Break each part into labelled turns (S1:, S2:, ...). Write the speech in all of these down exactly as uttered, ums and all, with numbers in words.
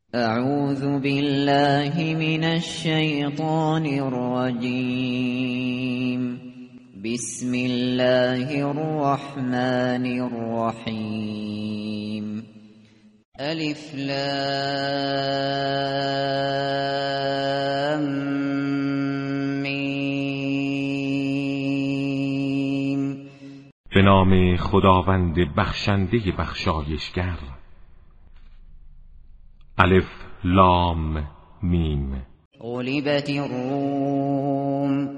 S1: اعوذ بالله من الشیطان الرجیم. بسم الله الرحمن الرحیم. الف لام میم.
S2: به نام خداوند بخشنده بخشایشگر. الف لام میم.
S1: غلبت الروم.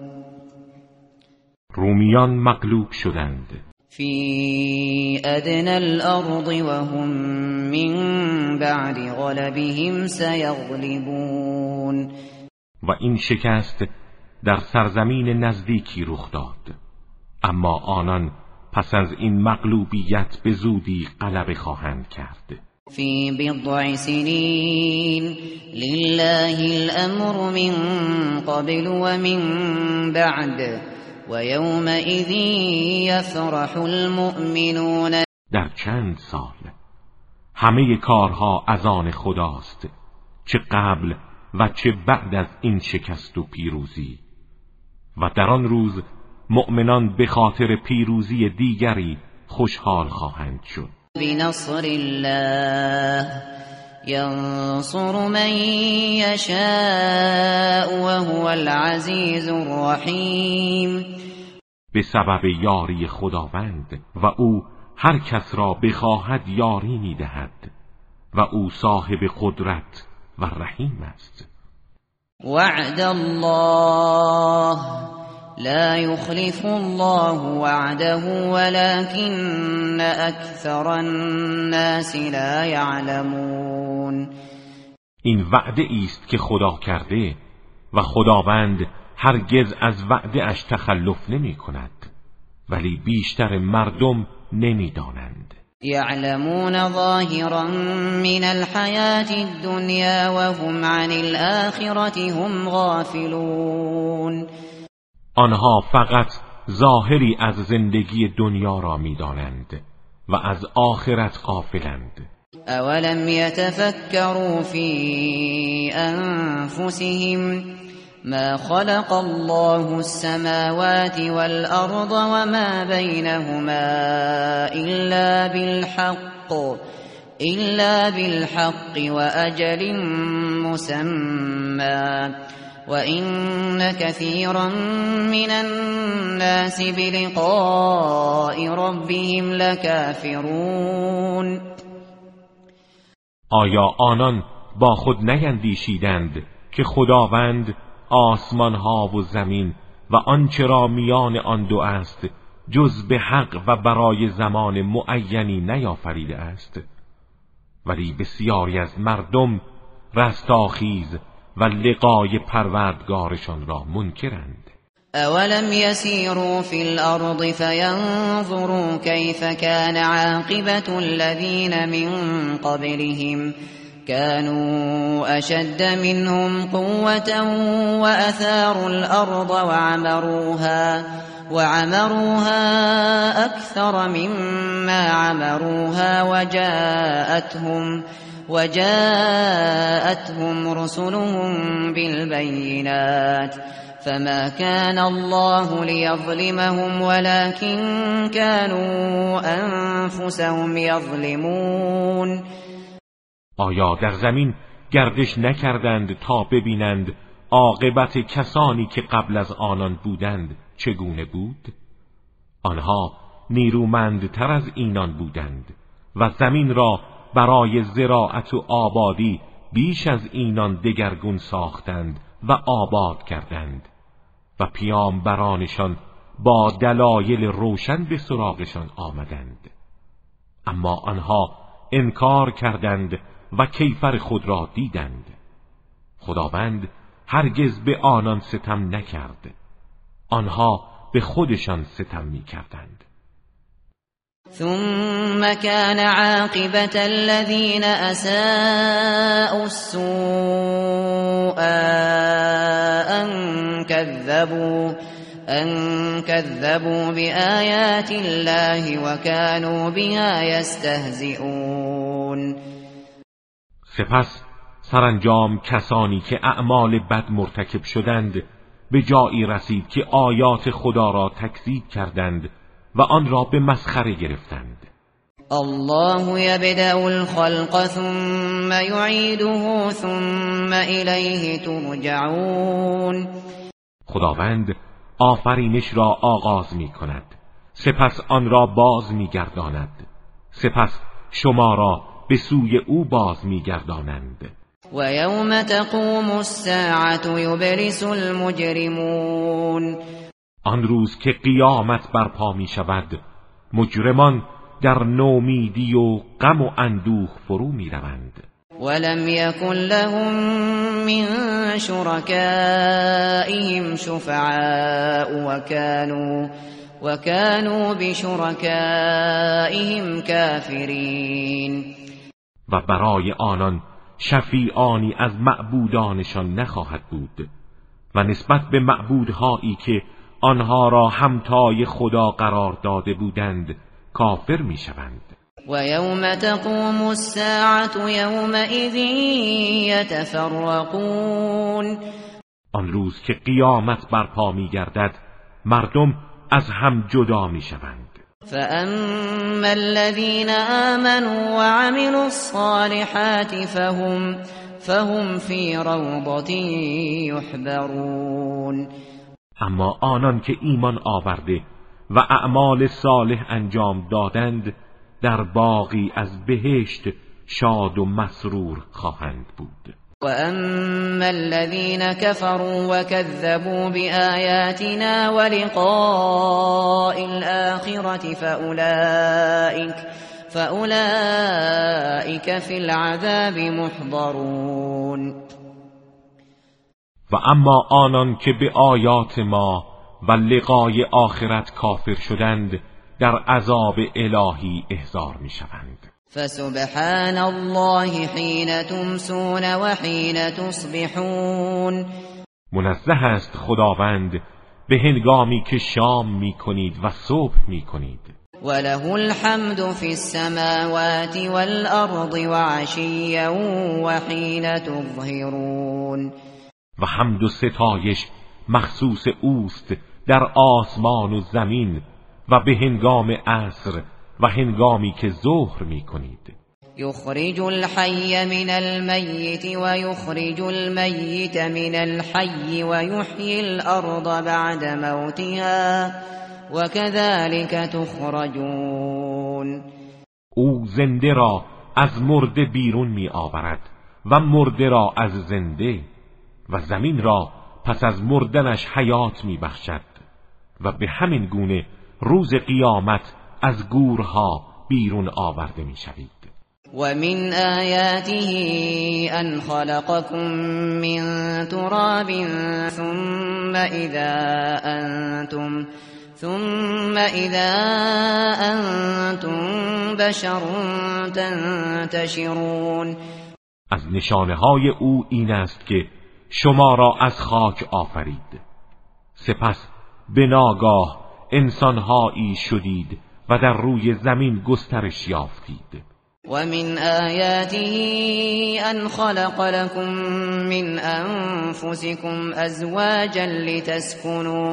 S2: رومیان مغلوب شدند.
S1: فی ادنی الارض وهم من بعد غلبهم سیغلبون.
S2: و این شکست در سرزمین نزدیکی رخ داد، اما آنان پس از این مغلوبیت به زودی غلبه خواهند کرد.
S1: فی بضع سنین لله الامر من قبل و من بعد و یومئذ یفرح المؤمنون.
S2: در چند سال همه کارها از آن خداست، چه قبل و چه بعد از این شکست و پیروزی، و در آن روز مؤمنان به خاطر پیروزی دیگری خوشحال خواهند شد.
S1: بنصر الله ینصر من یشاء و هو العزیز الرحیم.
S2: به سبب یاری خداوند و او هر کس را بخواهد یاری می‌دهد و او صاحب قدرت و رحیم است.
S1: وعد الله لا يخلف الله وعده ولكن اکثر الناس لا يعلمون.
S2: این وعده است که خدا کرده و خداوند هرگز از وعده اش تخلف نمی کند، ولی بیشتر مردم نمی دانند.
S1: یعلمون ظاهرا من الحیاة الدنیا و هم عن الآخرة هم غافلون.
S2: آنها فقط ظاهری از زندگی دنیا را می دانند و از آخرت غافلند.
S1: اولم یتفکروا فی انفسهم ما خلق الله السماوات والأرض وما بينهما إلا بالحق إلا بالحق وأجل مسمى وإن كثيرا من الناس بلقاء ربهم لكافرون.
S2: آیا آنان با خود نیندیشیدند که خداوند آسمان ها و زمین و آنچه را میان آن دو است جز به حق و برای زمان معینی نیافریده است؟ ولی بسیاری از مردم رستاخیز و لقای پروردگارشان را منکرند.
S1: اولم یسیروا فی الارض فینظروا کیف کان عاقبة الذین من قبلهم كانوا أشد منهم قوة وأثاروا الأرض وعمروها وعمروها أكثر مما عمروها وجاءتهم وجاءتهم رسلهم بالبينات فما كان الله ليظلمهم ولكن كانوا أنفسهم يظلمون.
S2: آیا در زمین گردش نکردند تا ببینند عاقبت کسانی که قبل از آنان بودند چگونه بود؟ آنها نیرومندتر از اینان بودند و زمین را برای زراعت و آبادی بیش از اینان دگرگون ساختند و آباد کردند و پیامبرانشان با دلایل روشن به سراغشان آمدند، اما آنها انکار کردند و کیفر خود را دیدند. خداوند هرگز به آنان ستم نکرد، آنها به خودشان ستم می کردند.
S1: ثم كان عاقبة الذين أساءوا السوء أن كذبوا أن كذبوا بآيات الله وكانوا بها يستهزئون.
S2: سپس سرانجام کسانی که اعمال بد مرتکب شدند به جایی رسید که آیات خدا را تکذیب کردند و آن را به مسخره گرفتند.
S1: الله یبدأ الخلق ثم یعیده ثم الیه ترجعون.
S2: خداوند آفرینش را آغاز می کند، سپس آن را باز می گرداند، سپس شما را به سوی او باز می گردانند.
S1: و یوم تقوم الساعة یبلس المجرمون.
S2: آن روز که قیامت برپا می شود مجرمان در نومیدی و غم و اندوه فرو می روند.
S1: ولم یکن لهم من شرکائهم شفعاء وكانوا وكانوا بشرکائهم کافرین.
S2: و برای آنان شفیعانی از معبودانشان نخواهد بود و نسبت به معبودهایی که آنها را همتای خدا قرار داده بودند کافر می شوند.
S1: و یوم تقوم الساعة یومئذ یتفرقون.
S2: آن روز که قیامت برپا می گردد مردم از هم جدا می شوند.
S1: فأما الذين آمنوا وعملوا الصالحات فهم فهم في روضة يحبرون.
S2: اما آنان که ایمان آورده و اعمال صالح انجام دادند در باغی از بهشت شاد و مسرور خواهند بود.
S1: و اما الذين كفروا وكذبوا بآياتنا ولقاء الآخرة فأولئك فأولئك في العذاب محضرون.
S2: و اما آنان که به آیات ما و لقای آخرت کافر شدند در عذاب الهی احضار می شوند.
S1: فسبحان الله حين تمسون و حين تصبحون.
S2: منزه است خداوند به هنگامی که شام می کنید و صبح می کنید.
S1: وله الحمد في السماوات والأرض وعشيا وحين تظهرون.
S2: و حمد و ستایش مخصوص اوست در آسمان و زمین و به هنگام عصر و هنگامی که ظهر می کنید.
S1: یخرج الحی من المیت و یخرج المیت من الحی و یحیی الارض بعد موتها و كذلك تخرجون.
S2: او زنده را از مرده بیرون می آورد و مرده را از زنده و زمین را پس از مردنش حیات می بخشد و به همین گونه روز قیامت از گورها بیرون آورده می شوید.
S1: و من آیاته ان خلقكم من تراب ثم اذا انتم ثم اذا انتم بشر تنتشرون.
S2: از نشانه های او این است که شما را از خاک آفرید، سپس به ناگاه انسانهایی شدید و در روی زمین گسترش یافتید.
S1: و من آیاته ان خلق لكم من انفسكم ازواجا لتسكنوا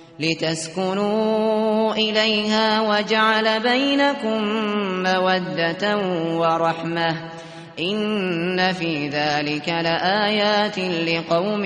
S1: لتسكنوا إليها وجعل بينكم مودة ورحمة إن في ذلك لآيات لقوم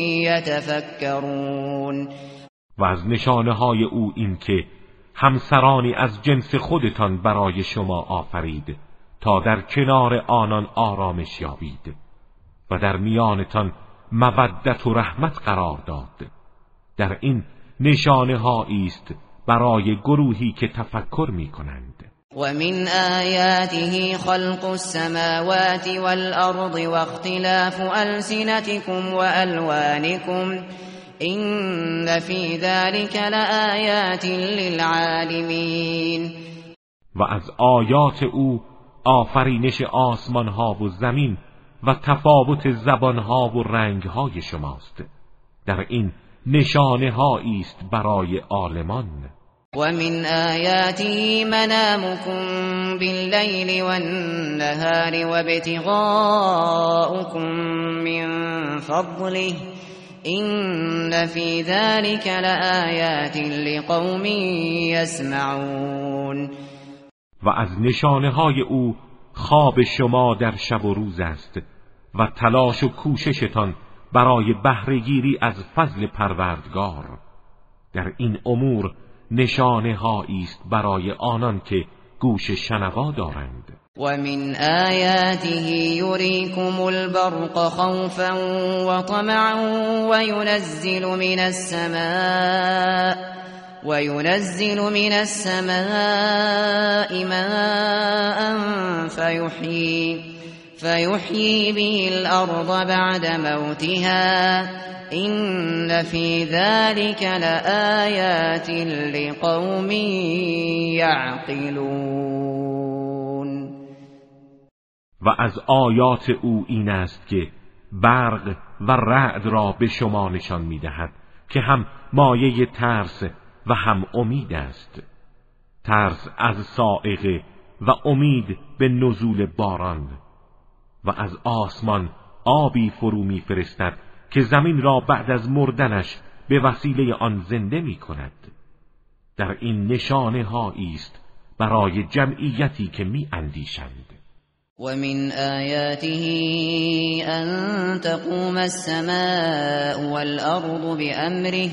S1: يتفكرون.
S2: و از نشانه های او این که همسرانی از جنس خودتان برای شما آفرید تا در کنار آنان آرامش یابید و در میانتان مودت و رحمت قرار داد. در این نشانه هایی است برای گروهی که تفکر می کنند.
S1: و من آیاته خلق السماوات والأرض واختلاف ألسنتكم وألوانكم إن في ذلك لآیات للعالمین.
S2: و از آیات او آفرینش آسمان ها و زمین و تفاوت زبان ها و رنگ های شماست. در این نشانه هایی است برای عالمان.
S1: ومن آياته منامكم بالليل والنهار وابتغاؤكم من فضله إن في ذلك لآیات لقوم یسمعون.
S2: و از نشانه های او خواب شما در شب و روز است و تلاش و کوششتان برای بهره‌گیری از فضل پروردگار. در این امور نشانه هایی است برای آنان که گوش شنوا دارند.
S1: و من آیاته یریکم البرق خوفا و طمعا و ینزل من السماء و ینزل من السماء ماء فیحیی فيحيي به الأرض بعد موتها إن في ذلك لآيات لقوم يعقلون.
S2: و از آیات او این است که برق و رعد را به شما نشان می‌دهد که هم مایه ترس و هم امید است. ترس از صاعقه و امید به نزول باران. و از آسمان آبی فرو می‌فرستد که زمین را بعد از مردنش به وسیله آن زنده می‌کند. در این نشانه هایی است برای جمعیتی که می‌اندیشند.
S1: و من آیاته ان تقوم السماء والارض بأمره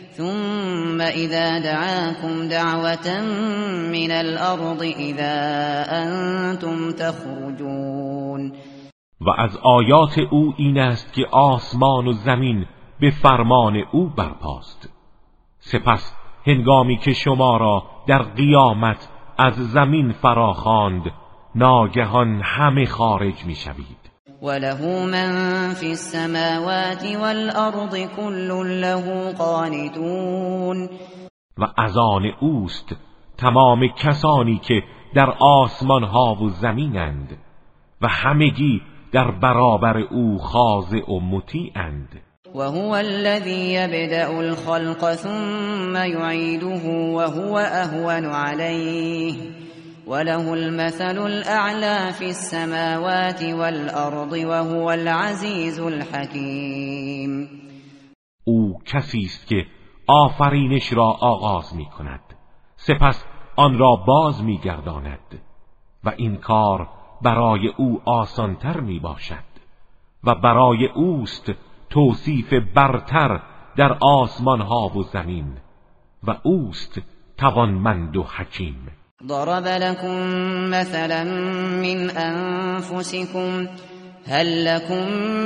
S1: ثم اذا دعاكم دعوة من الارض اذا انتم تخرجون.
S2: و از آیات او این است که آسمان و زمین به فرمان او برپاست. سپس هنگامی که شما را در قیامت از زمین فراخواند ناگهان همه خارج می شوید.
S1: وله من فی السماوات والارض كل له قانتون.
S2: و از آن اوست تمام کسانی که در آسمان ها و زمینند و همگی در برابر او خاضع و مطیعند.
S1: و هو الذی یبدأ الخلق ثم یعیده و هو اهون علیه وله المثل الاعلی فی السماوات والارض و هو العزیز الحکیم.
S2: او کسی است که آفرینش را آغاز می کند سپس آن را باز می گرداند و این کار برای او آسانتر می باشد و برای اوست توصیف برتر در آسمان ها و زمین و اوست توانمند و حکیم.
S1: ضرب لكم مثلا من انفسكم هل لكم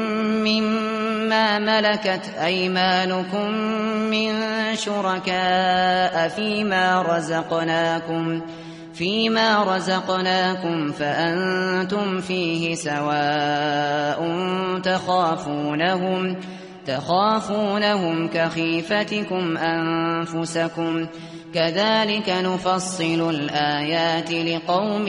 S1: مما ملكت ايمانكم من شركاء فيما رزقناكم فيما رزقناكم فأنتم فيه سواء تخافونهم تخافونهم كخيفتكم أنفسكم كذلك نفصل الآيات لقوم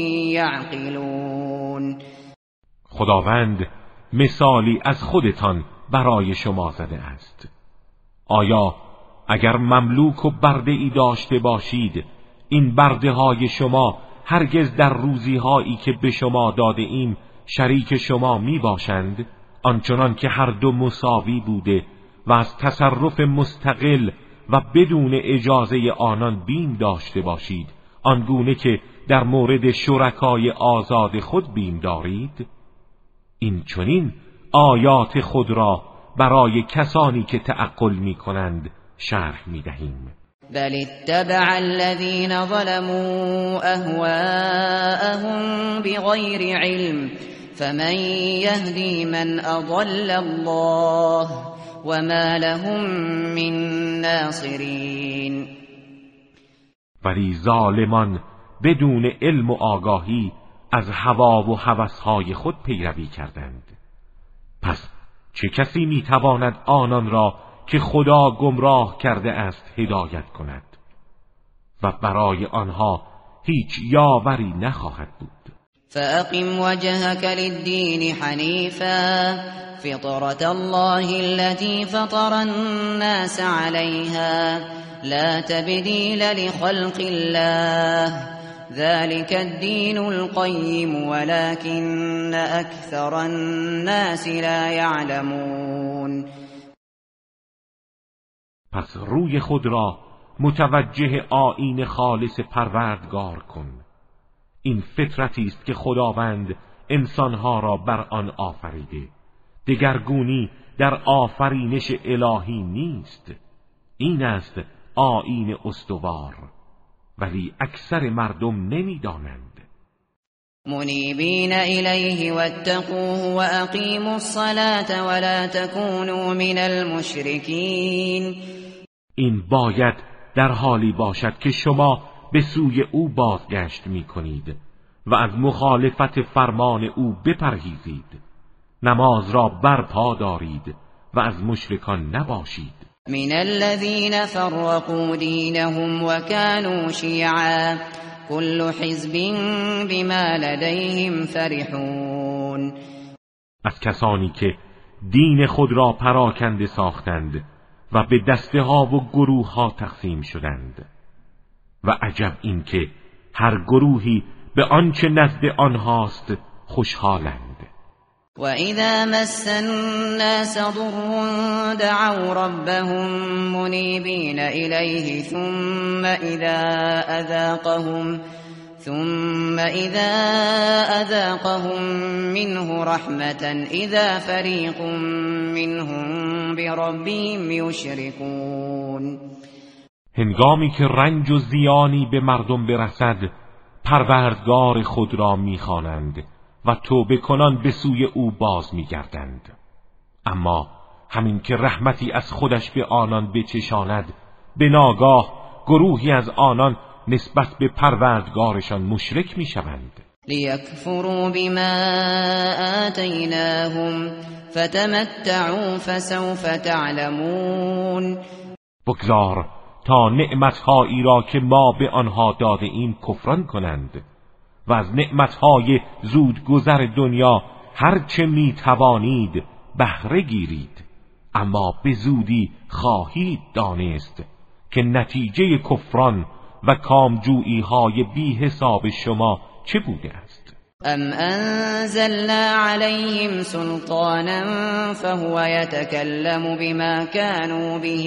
S1: يعقلون.
S2: خداوند مثالی از خودتان برای شما زده است. آیا اگر مملوک و برده ای داشته باشید این برده های شما هرگز در روزی هایی که به شما داده ایم شریک شما می باشند آنچنان که هر دو مساوی بوده و از تصرف مستقل و بدون اجازه آنان بیم داشته باشید آنگونه که در مورد شرکای آزاد خود بیم دارید؟ این چنین آیات خود را برای کسانی که تعقل می کنند شرح می دهیم.
S1: بل اتبع الذين ظلموا اهواءهم بغير علم فمن يهدي من اضل الله وما لهم من ناصرین.
S2: ولی ظالمان بدون علم و آگاهی از هوا و هوسهای خود پیروی کردند. پس چه کسی میتواند آنان را که خدا گمراه کرده است هدایت کند و برای آنها هیچ یاوری نخواهد بود.
S1: فأقم وجهك للدين حنيفا فطرة الله التي فطر الناس عليها لا تبديل لخلق الله ذلك الدين القيم ولكن أكثر الناس لا يعلمون.
S2: پس روی خود را متوجه آیین خالص پروردگار کن. این فطرتی است که خداوند انسانها را بر آن آفریده. دگرگونی در آفرینش الهی نیست. این است آیین استوار، ولی اکثر مردم نمی‌دانند.
S1: منیبین الیه واتقوه واقیموا الصلاة ولا تکونوا من المشرکین.
S2: این باید در حالی باشد که شما به سوی او بازگشت می‌کنید و از مخالفت فرمان او بپرهیزید. نماز را برپا دارید و از مشرکان نباشید.
S1: من الذين فرقوا دينهم وكانوا شيعا كل حزب بما لديهم فرحون.
S2: از کسانی که دین خود را پراکنده ساختند و به دسته ها و گروه ها تقسیم شدند. و عجب این که هر گروهی به آنچه نزد آنهاست خوشحالند.
S1: وَإِذَا مَسَّ النَّاسَ ضُرٌّ دَعَوْا رَبَّهُم مُنِيبِينَ إِلَيْهِ ثُمَّ إِذَا أَذَاقَهُم ثُمَّ إِذَا أَذَاقَهُم مِّنْهُ رَحْمَةً إِذَا فَرِيقٌ مِّنْهُم بِرَبِّهِمْ يُشْرِكُونَ.
S2: هنگامی که رنج و زیانی به مردم برسد، پروردگار خود را می‌خوانند و توبه کنان به سوی او باز می‌گردند. اما همین که رحمتی از خودش به آنان بچشاند، به ناگاه گروهی از آنان نسبت به پروردگارشان مشرک می‌شوند.
S1: لیکفروا بما آتیناهم فتمتعوا فسوف تعلمون.
S2: بگذار تا نعمت‌هایی را که ما به آنها داده ایم کفران کنند و از نعمتهای زود گذر دنیا هرچه می توانید بهره گیرید، اما به زودی خواهید دانست که نتیجه کفران و کامجویی های بی حساب شما چه بوده است.
S1: ام انزلنا علیهم سلطانا فهو یتکلم بما كانوا به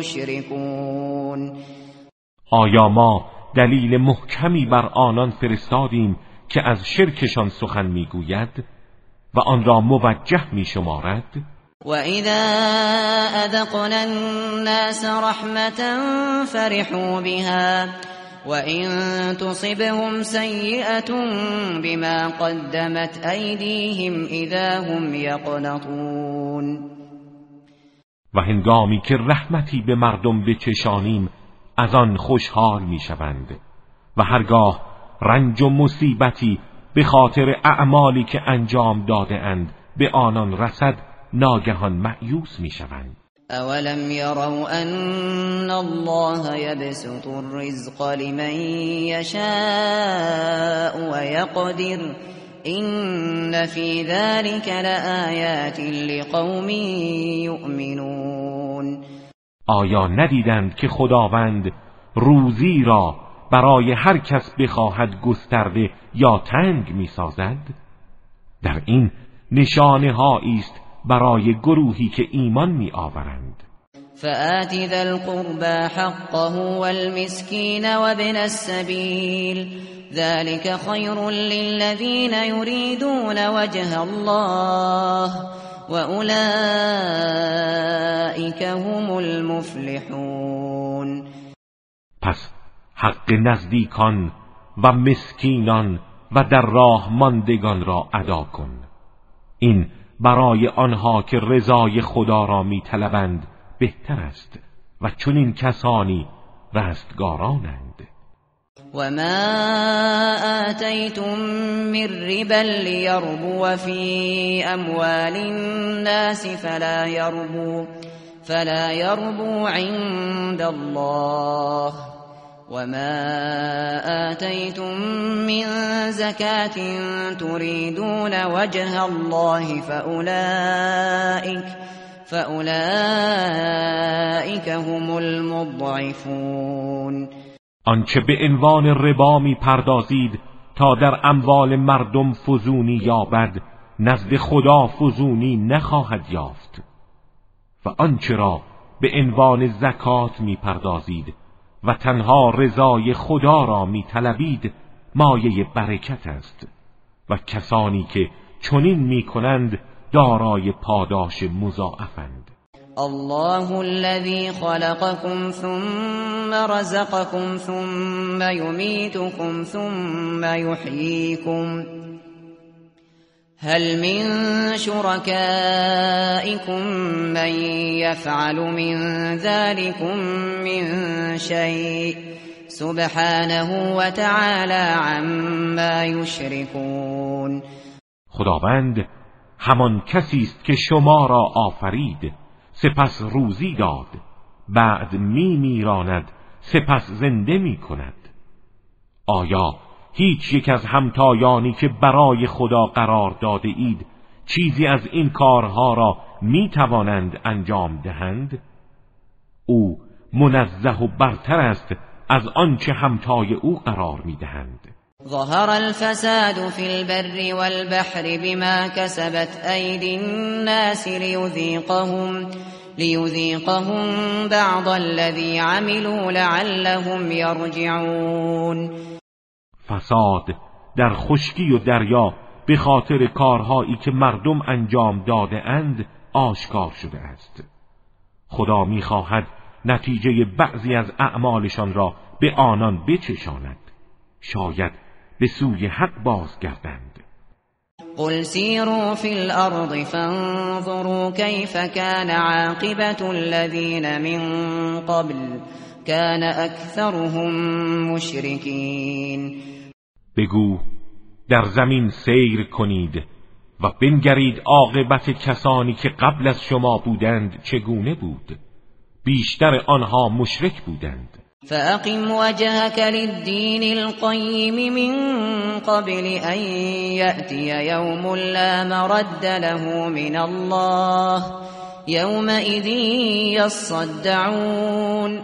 S1: یشرکون.
S2: آیا ما دلیل محکمی بر آنان فرستادیم که از شرکشان سخن میگوید و آن را موجه میشمارد؟
S1: و اذا اذقنا الناس رحمة فرحوا بها و ان تصبهم سیئة بما قدمت ایدیهم اذا هم یقنطون.
S2: و هنگامی که رحمتی به مردم بچشانیم از آن خوشحال میشوند و هرگاه رنج و مصیبتی به خاطر اعمالی که انجام داده اند به آنان رسد ناگهان مأیوس میشوند.
S1: اولم يروا ان الله يبسط الرزق لمن يشاء ويقدر ان في ذلك لآيات لقوم يؤمنون.
S2: آیا ندیدند که خداوند روزی را برای هر کس بخواهد گسترده یا تنگ می‌سازد؟ در این نشانه هایی است برای گروهی که ایمان می‌آورند.
S1: فآت ذا القربى حقه والمسكين وابن السبيل ذلك خير للذين يريدون وجه الله وَأُولَئِكَ هُمُ الْمُفْلِحُونَ.
S2: پس حق نزدیکان و مسکینان و در راه ماندگان را ادا کن. این برای آنها که رضای خدا را می طلبند بهتر است و چنین کسانی رستگارانند.
S1: وما آتيتم من ربا ليربو في أموال الناس فلا يربو فلا يربو عند الله وما آتيتم من زكاة تريدون وجه الله فأولئك فأولئك هم المضعفون.
S2: آنچه به عنوان ربا می پردازید تا در اموال مردم فزونی یابد، نزد خدا فزونی نخواهد یافت. و آنچه را به عنوان زکات می پردازید و تنها رضای خدا را می طلبید، مایه برکت است و کسانی که چنین می کنند دارای پاداش مضاعفند.
S1: الله الذي خلقكم ثم رزقكم ثم يميتكم ثم يحييكم هل من شركائكم من يفعل من ذلكم من شيء سبحانه وتعالى عما يشركون.
S2: خداوند همان کسی است که شما را آفرید، سپس روزی داد، بعد می میراند، سپس زنده می کند. آیا هیچ یک از همتایانی که برای خدا قرار داده اید چیزی از این کارها را می توانند انجام دهند؟ او منزه و برتر است از آنچه همتای او قرار می دهند.
S1: ظهر الفساد في البر والبحر بما كسبت أيدي الناس ليذيقهم ليذيقهم بعض الذي عملوا لعلهم يرجعون.
S2: فساد در خشکی و دریا به خاطر کارهایی که مردم انجام داده اند آشکار شده است. خدا می‌خواهد نتیجه بعضی از اعمالشان را به آنان بچشاند، شاید به سوی حق بازگردند.
S1: قل سیروا فی الارض فانظروا کیف کان عاقبة الذین من قبل کان اکثرهم مشرکین.
S2: بگو در زمین سیر کنید و بنگرید عاقبت کسانی که قبل از شما بودند چگونه بود، بیشتر آنها مشرک بودند.
S1: فأقم وجهك للدين القيم من قبل أن يأتي يوم لا مرد له من الله يومئذ يصدعون.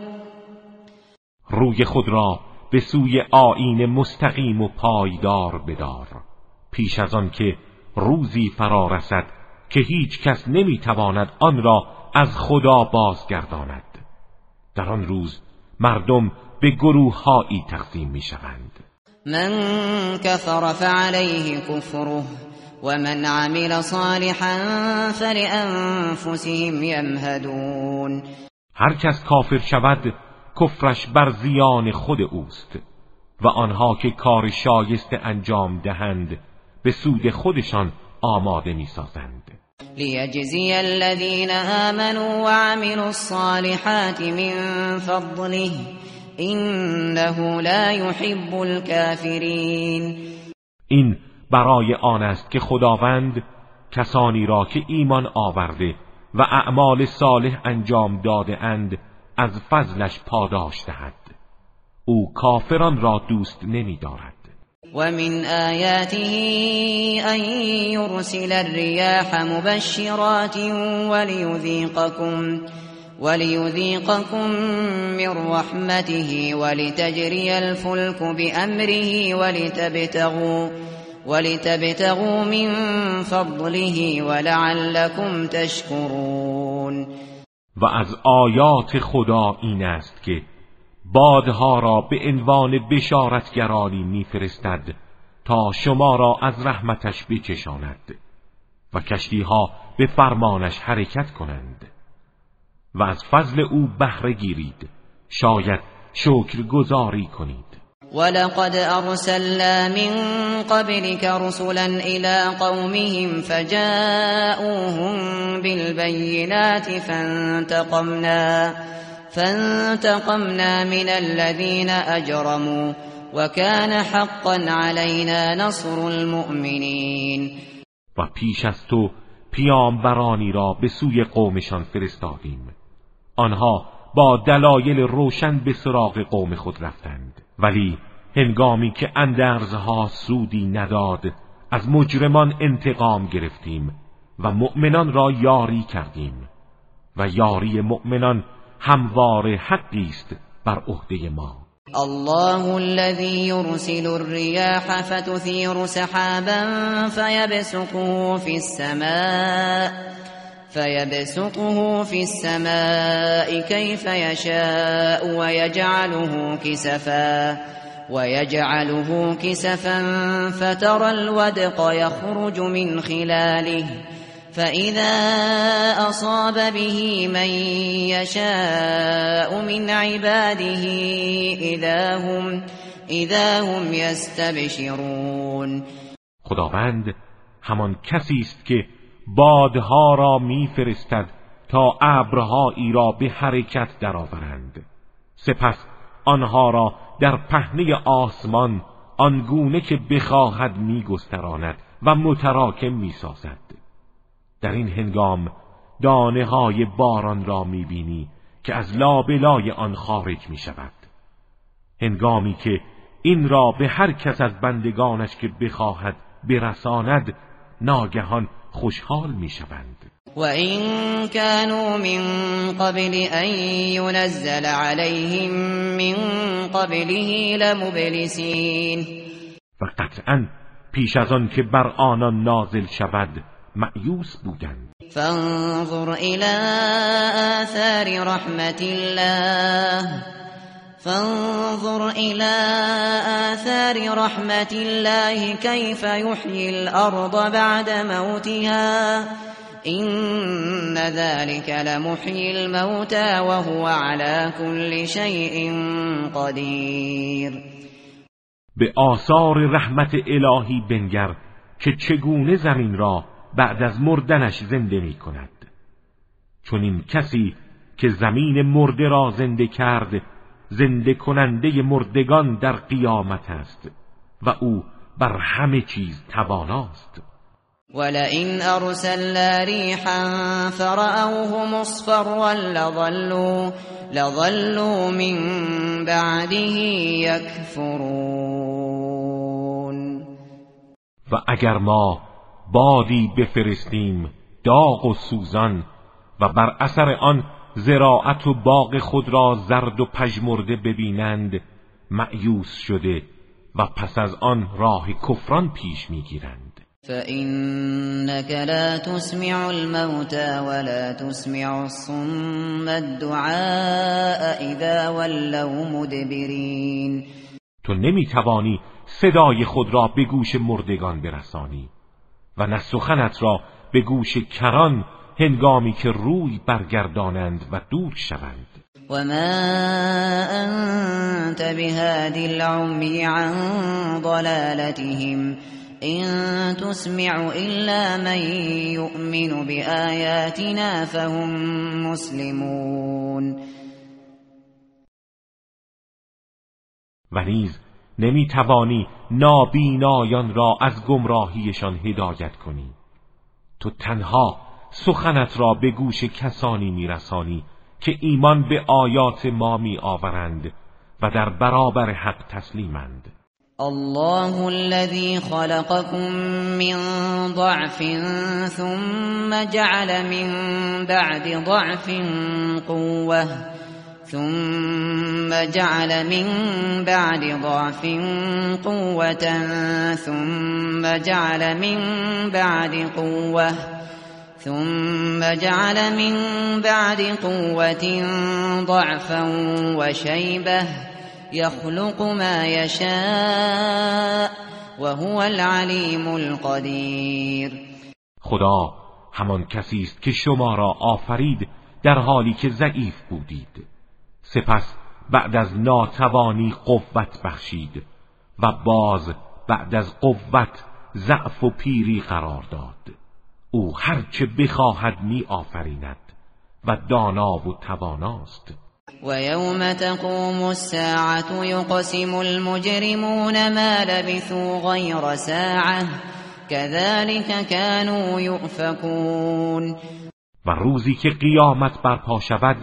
S2: روی خود را به سوی آیین مستقیم و پایدار بدار، پیش از آن که روزی فرا رسد که هیچ کس نمیتواند آن را از خدا بازگرداند. در آن روز مردم به گروه‌هایی تقسیم می‌شوند.
S1: من کفر فعلیه کفره و من عمل صالحا فلأنفسهم یمهدون.
S2: هر کس کافر شود کفرش بر زیان خود اوست و آنها که کار شایسته انجام دهند به سود خودشان آماده می‌سازند.
S1: لیجزی الذین آمنوا وعملوا الصالحات من فضله انه لا يحب الكافرین.
S2: این برای آن است که خداوند کسانی را که ایمان آورده و اعمال صالح انجام داده اند از فضلش پاداش دهد. او کافران را دوست نمی دارد.
S1: ومن آياته أن يرسل الرياح مبشرات وليذيقكم وليذيقكم من رحمته ولتجري الفلك بأمره ولتبتغوا ولتبتغوا من فضله ولعلكم تشكرون.
S2: و از آیات خدا این است که بادها را به عنوان بشارتگرانی میفرستد تا شما را از رحمتش بچشاند و کشتیها به فرمانش حرکت کنند و از فضل او بهره گیرید، شاید شکرگزاری کنید.
S1: ولقد ارسلنا من قبلك رسلا الى قومهم فجاءوهم بالبينات فانتقمنا فانتقمنا من الذين اجرموا وكان حقا علينا نصر المؤمنين.
S2: و پیش از تو پیامبرانی را به سوی قومشان فرستادیم، آنها با دلایل روشن به سراغ قوم خود رفتند، ولی هنگامی که اندرزها سودی نداد از مجرمان انتقام گرفتیم و مؤمنان را یاری کردیم و یاری مؤمنان همواره حقی است بر عهده ما.
S1: الله الذي يرسل الرياح فتثير سحابا فيبسطه في السماء فيبسطه في السماء كيف يشاء ويجعله كسفا ويجعله كسفا فترى الودق يخرج من خلاله فإذا أصاب به من يشاء من عباده إذا هم إذا هم يستبشرون.
S2: خداوند همان کسی است که بادها را میفرستد تا ابرهایی را به حرکت درآورند، سپس آنها را در پهنه آسمان آنگونه که بخواهد میگستراند و متراکم میسازد. در این هنگام دانه های باران را میبینی که از لابلای آن خارج میشود، هنگامی که این را به هر کس از بندگانش که بخواهد برساند ناگهان خوشحال میشوند.
S1: و این كانوا من قبل ان ينزل عليهم من قبله لمبلسین،
S2: و قطعا پیش از آن که بر آنان نازل شود مأیوس بودند.
S1: فانظر الى آثار رحمت الله فانظر الى آثار رحمت الله كيف يحيي الارض بعد موتها إن ذلك لمحيي الموتى وهو على كل شيء قدیر.
S2: به آثار رحمت الهی بنگر که چگونه زمین را بعد از مردنش زنده می کند، چون این کسی که زمین مرده را زنده کرد زنده کننده مردگان در قیامت است و او بر همه چیز تواناست.
S1: ولئن ارسلنا ريحا فرأوه مصفرا لظلوا لظلوا من بعده يكفرون.
S2: و اگر ما بادی بفرستیم داغ و سوزان و بر اثر آن زراعت و باغ خود را زرد و پژمرده ببینند مأیوس شده و پس از آن راه کفران پیش میگیرند.
S1: فإنك لا تسمع الموتى ولا تسمع الصم الدعاء اذا ولوا مدبرین.
S2: تو نمیتوانی صدای خود را به گوش مردگان برسانی و نه سخنت را به گوش کران هنگامی که روی برگردانند و دور شوند.
S1: و ما انت بهادی العمی عن ضلالتهم إن تسمع إلا من يؤمن بآياتنا فهم مسلمون.
S2: و نیز نمی توانی نابینایان را از گمراهیشان هدایت کنی، تو تنها سخنت را به گوش کسانی میرسانی که ایمان به آیات ما می آورند و در برابر حق تسلیمند.
S1: الله الذي خلقكم من ضعف ثم جعل من بعد ضعف قوة ثم جعل من بعد ضعف قوة ثم جعل من بعد قوة ثم جعل من بعد قوة ضعفا وشيبة يخلق ما يشاء وهو العليم القدیر.
S2: خدا همان کسی است که شما را آفرید در حالی که ضعیف بودید، سپس بعد از ناتوانی قوت بخشید و باز بعد از قوت ضعف و پیری قرار داد. او هرچه بخواهد می آفریند و دانا و تواناست.
S1: و یوم تقوم الساعة یقسم المجرمون ما لبثوا غیر ساعة كذلك كانوا یؤفکون.
S2: و روزی که قیامت برپا شود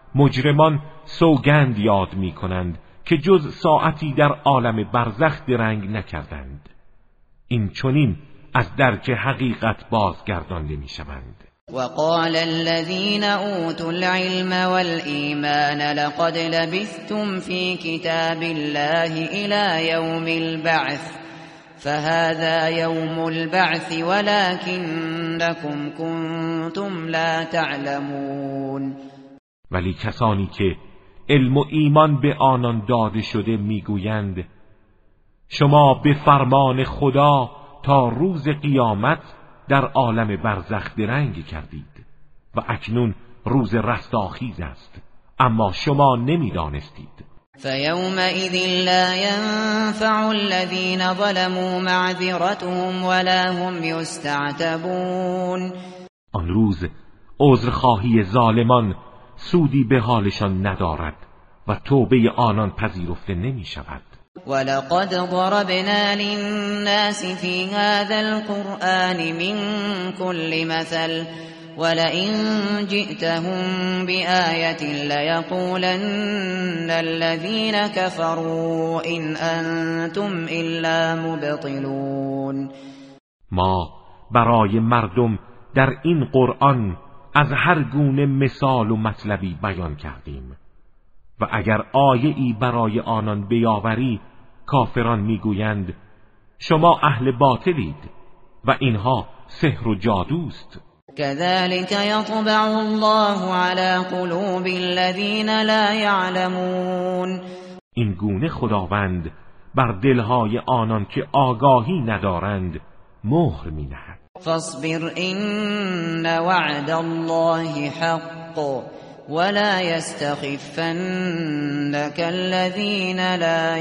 S2: مجرمان سوگند یاد می کنند که جز ساعتی در عالم برزخ درنگ نکردند. این چنین از درک حقیقت بازگردانده می شوند.
S1: وقال الذين أوتوا العلم والإيمان لقد لبثتم في كتاب الله إلى يوم البعث فهذا يوم البعث ولكنكم كنتم لا تعلمون.
S2: ولی کسانی که علم و ایمان به آنان داده شده میگویند شما به فرمان خدا تا روز قیامت در عالم برزخ درنگ کردید و اکنون روز رستاخیز است، اما شما نمیدانستید.
S1: فَيَوْمَئِذٍ لَّا يَنفَعُ الَّذِينَ ظَلَمُوا مَعْذِرَتُهُمْ وَلَا هُمْ يُسْتَعْتَبُونَ. آن
S2: روز عذرخواهی ظالمان سودی به حالشان ندارد و توبه آنان پذیرفته نمی شود.
S1: وَلَقَدْ ضَرَبْنَا لِلنَّاسِ فِي هَذَا الْقُرْآنِ مِنْ كُلِّ مَثَلٍ وَلَئِنْ جِئْتَهُمْ بِآيَةٍ لَيَقُولَنَّ الَّذِينَ كَفَرُوا إِنْ أَنْتُمْ إِلَّا مُبْطِلُونَ.
S2: ما برای مردم در این قرآن از هر گونه مثال و مطلبی بیان کردیم و اگر آیه‌ای برای آنان بیاوری کافران میگویند شما اهل باطلید و اینها سحر و جادوست.
S1: كذلك يطبع الله على قلوب الذين لا يعلمون.
S2: این گونه خداوند بر دلهای آنان که آگاهی ندارند مهر می‌نهد.
S1: فاصبر إن وعد الله حق ولا يستخفنك الذين لا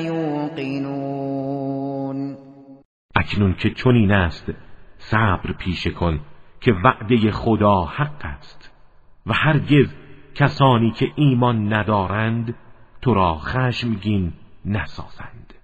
S1: يوقنون.
S2: اکنون که چنین است صبر پیشه کن که وعده خدا حق است و هرگز کسانی که ایمان ندارند تو را خشمگین نسازند.